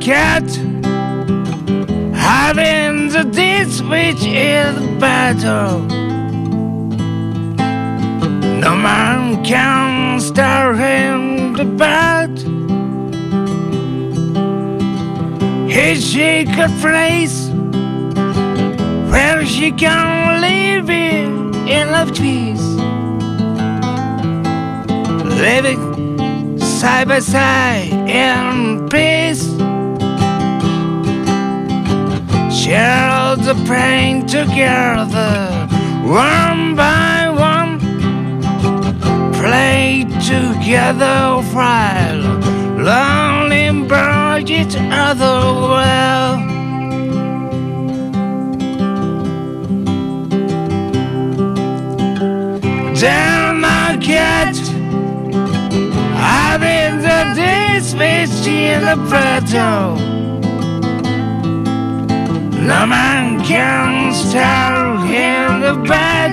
cat, having the deeds which is battle. No man can stir him to bed. He seek a place where she can live in love peace, living side by side in peace. Share all the pain together, one by one. Play together while lonely burn each other well. Down my cat, having the days which in the battle. No man can stir in the bed.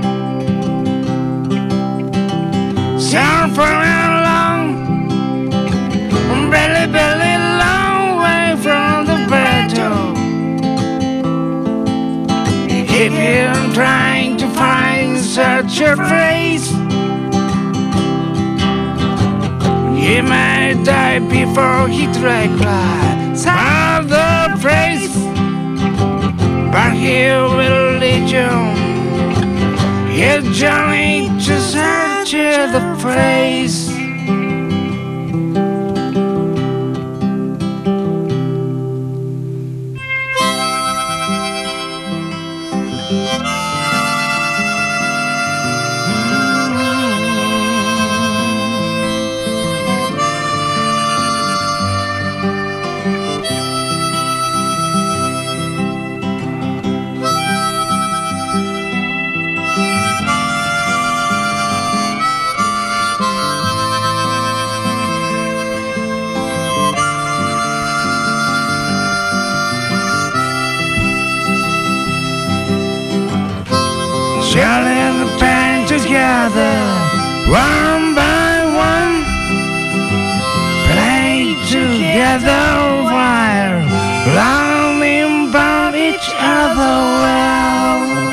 Sound for long, belly, belly, long way from the battle. Keep him trying to find such a phrase. He may die before he Dracula sound the praise, but he will lead you his journey to search the phrase. Sharing the pain together, one by one. Play together while longing about each other well.